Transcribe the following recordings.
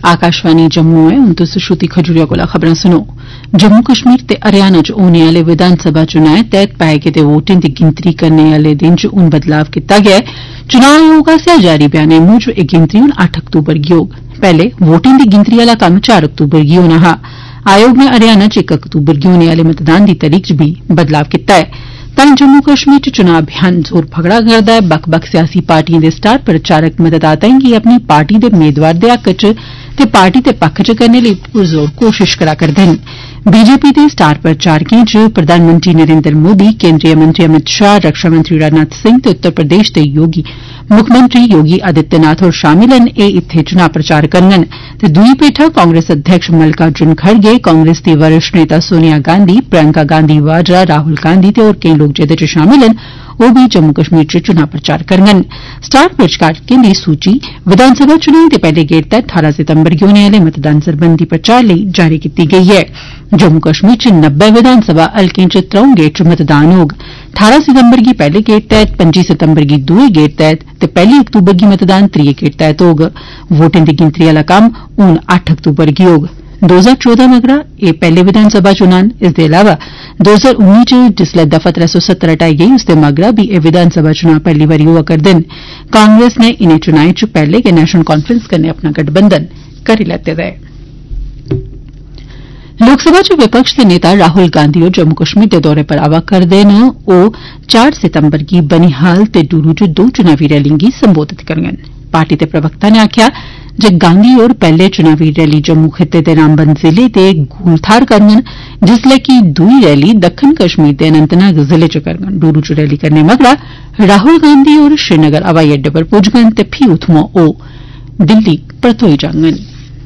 आकाशवाणी जम्मू है, हून तुस श्रुति खजूरिया कोला खबरां सुनो। जम्मू कश्मीर ते हरियाणा च होने आले विधानसभा चुनाएं तैहत पाए गेदे वोटें दी गिनतरी करने आले दिन च हून बदलाव कीता गेआ ऐ। चुनाव आयोग आसेआ जारी बयानै मूजब एह गिनतरी हून 8 अक्तूबर गी होग। पैहले वोटें दी गिनतरी आला कम्म 4 अक्तूबर गी होना हा। आयोग नै हरियाणा च 1 अक्तूबर गी होने आले मतदान दी तरीक च भी बदलाव कीता ऐ। तां जम्मू कश्मीर च चुनाव अभियान जोर फगड़ा करदा ऐ। बक्ख बक्ख सियासी पार्टिएं दे स्टार प्रचारक मतदाताएं गी अपनी पार्टी दे मेदवार दे हक्क च ते पार्टी दे पक्ख च करने लेई पुरजोर कोशिश करा करदे न। बीजेपी दे स्टार प्रचारकें च प्रधानमंत्री नरेन्द्र मोदी, केन्द्रीय मंत्री अमित शाह, रक्षा मंत्री राजनाथ सिंह ते उत्तर प्रदेश दे मुक्खमंत्री योगी आदित्यनाथ होर शामिल न। एह इत्थे चुनाव प्रचार करङन ते दूई पेठा कांग्रेस अध्यक्ष मल्लिकार्जुन खड़गे, कांग्रेस दी वरिष्ठ नेता सोनिया गांधी, प्रियंका गांधी वाड्रा, राहुल गांधी ते होर केई लोक जेदे च शामिल न, ओह बी जम्मू कश्मीर च चुनाव प्रचार करङन। स्टार प्रचारकें दी सूची विधानसभा चुनाएं दे पैहले गेड़ तैहत 18 सितंबर गी होने आले मतदान सरबंधी प्रचार लेई जारी कीती गेई ऐ। जम्मू कश्मीर च 90 विधानसभा हल्कें च 3 गेड़ च मतदान होग। 18 सितंबर गी पैहले गेड़ तैहत, 25 सितंबर गी दूए गेड़ तैहत ते 1 अक्तूबर गी मतदान त्रिए गेड़ तैहत होग। वोटें दी गिनतरी आला कम्म हून 8 अक्तूबर गी होग। 2014 मगरा एह पैहले विधानसभा चुनां न। इस दे इलावा 2019 च जिसलै दफा 370 हटाई गेई, उसदे मगरा बी एह विधानसभा चुनां पैहली बारी होआ करदे न। कांग्रेस नै इनें चुनाएं च पैहले गै नेशनल कांफ्रेंस कन्नै अपना गठबंधन करी लैते दा ऐ। लोकसभा च विपक्ष दे नेता राहुल गांधी होर जम्मू कश्मीर दे दौरे पर आवा करदे न। ओह 4 सितंबर गी बनिहाल ते डूरू च 2 चुनावी रैलिएं गी संबोधित करङन। पार्टी दे प्रवक्ता नै आखेआ जे गांधी होर पैहले चुनावी रैली जम्मू खित्ते दे रामबन जिले दे गूलथार करङन, जिसलै कि दूई रैली दक्खन कश्मीर दे अनंतनाग जिले च करङन। डूरू च रैली करने मगरा राहुल गांधी होर श्रीनगर हवाई अड्डे पर पुज्जङन ते फ्ही उत्थुआं ओह दिल्ली परतोई जाङन।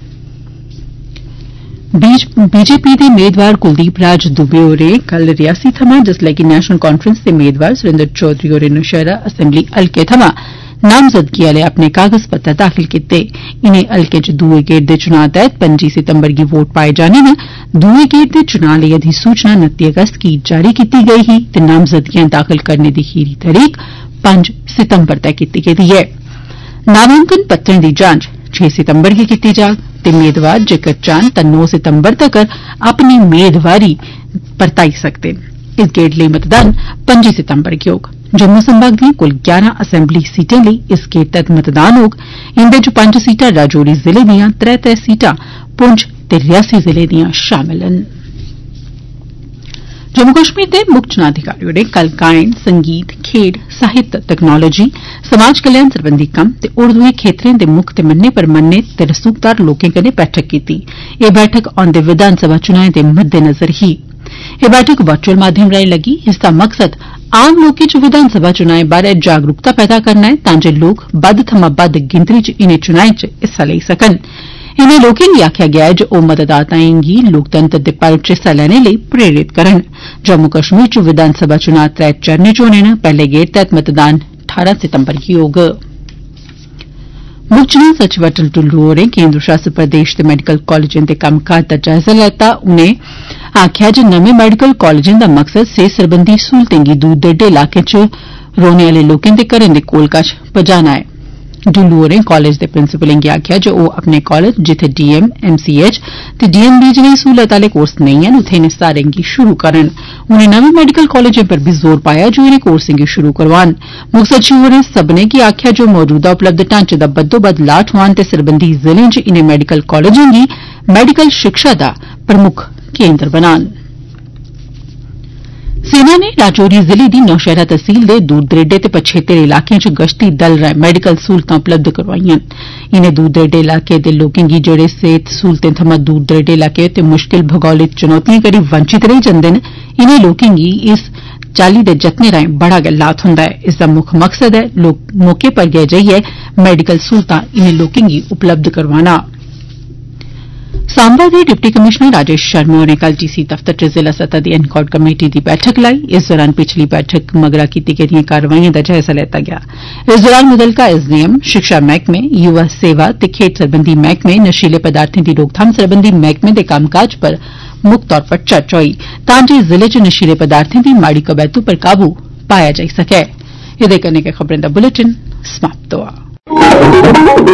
बीजेपी दे मेदवार कुलदीप राज दुबे होरें कल रियासी थमां, जिसलै कि नेशनल कांफ्रेंस दे मेदवार सुरेन्द्र चौधरी होरें नौशहरा असेंबली हल्के थमां नामजदगी आले अपने कागज पत्र दाखिल कीते। इनें हल्कें च दूए गेड़ दे चुनां तैहत 25 सितंबर गी वोट पाए जाने न। दूए गेड़ दे चुनां लेई अधिसूचना 29 अगस्त गी जारी कीती गेई ही ते नामजदगियां दाखिल करने दी खीरी तरीक 5 सितंबर तय कीती गेदी ऐ। नामांकन पत्रें दी जांच 6 सितंबर गी कीती जाग ते मेदवार जेकर चाहन तां 9 सितंबर तगर अपनी मेदवारी परताई सकदे न। इस गेड़ लेई मतदान 25 सितंबर गी होग। जम्मू संभाग दिएं कुल 11 असेंबली सीटें लेई इस गेड़ तैहत मतदान होग। इंदे च 5 सीटां राजौरी जिले दियां, 3 सीटां पुंछ ते रियासी जिले दियां शामिल न। जम्मू कश्मीर दे मुक्ख चुनां अधिकारी होरें कल गायन, संगीत, खेड्ड, साहित्य, तकनालोजी, समाज कल्याण सरबंधी कम्म ते होर दुए खेत्तरें दे मुक्ख ते मन्ने परमन्ने ते रसूखदार लोकें कन्नै बैठक कीती। एह बैठक औंदे विधानसभा चुनाएं दे मद्देनजर ही। एह बैठक वर्चुअल माध्यम राएं लग्गी। इसदा मकसद आम लोकें च विधानसभा चुनाएं बारै जागरूकता पैदा करना ऐ तां जे लोक बद्द थमां बद्द गिनतरी च इनें चुनाएं च हिस्सा लेई सकन। इनें लोकें गी आखेआ गेआ ऐ जे ओह मतदाताएं गी लोकतंत्र दे पर्व च हिस्सा लैने लेई प्रेरित करन। जम्मू कश्मीर च विधानसभा चुनां 3 चरणें च होने न। पैहले गेड़ तैहत मतदान 18 सितंबर गी होग। मुक्ख चुनां सचिव अटल डुल्लू होरें केन्द्र शासित प्रदेश दे मैडिकल कालेजें दे कम्मकाज दा जायजा लैता। उनें आखेआ जे नमें मैडिकल कालेजें दा मकसद सेहत सरबंधी सहूलतें गी दूर दरेडे इलाकें च रौहने आले लोकें दे घरें दे कोल कश पजाना ऐ। डुल्लू होरें कालेज दे प्रिंसिपलें गी आखेआ जे ओह अपने कालेज जित्थे डीएम, एमसीएच ते डीएमबी जनेही सहूलत आले कोर्स नेईं हैन, उत्थे इनें सारें गी शुरू करन। उनें नमें मैडिकल कालेजें पर बी जोर पाया जे इनें कोर्सें गी शुरू करोआन। मुक्ख सचिव होरें सब्बनें गी आखेआ जे मौजूदा उपलब्ध ढांचे दा बद्दोबद्द लाह ठोआन ते सरबंधी जिलें च इनें मैडिकल कालेजें गी मैडिकल शिक्षा दा प्रमुक्ख केन्द्र बनान। सेना नै राजौरी जिले दी नौशहरा तहसील दे दूर दरेडे ते पछेत्रे इलाकें च गश्ती दल राएं मैडिकल सहूलतां उपलब्ध करोआईआं न। इनें दूर दरेडे इलाकें दे लोकें गी जेड़े सेहत सहूलतें थमां दूर दरेडे इलाके ते मुश्किल भौगोलिक चुनौतिएं करी वंचित रेही जंदे न, इनें लोकें गी इस चाल्ली दे जतनें राएं बड़ा गै लाह थ्होंदा ऐ। इसदा मुक्ख मकसद ऐ मौके पर गै जाइयै मैडिकल सहूलतां इनें लोकें गी उपलब्ध करोआना। सांबा दे डिप्टी कमिशनर राजेश शर्मा होरें कल डीसी दफ्तर च जिला सतह दी एनकाउंट कमेटी दी बैठक लाई। इस दौरान पिछली बैठक मगरा कीती गेदिएं कारवाइएं दा जायजा लैता गेआ। इस दौरान मुतलका एसडीएम, शिक्षा मैहकमे, युवा सेवा ते खेड्ड सरबंधी मैहकमे, नशीले पदार्थें दी रोकथाम सरबंधी मैहकमे दे कम्मकाज पर मुक्ख तौर पर चर्चा होई तां जे जिले च नशीले पदार्थें दी माड़ी कबैतू पर काबू पाया जाई सकै। एदे कन्नै गै खबरें दा बुलेटिन समाप्त होआ।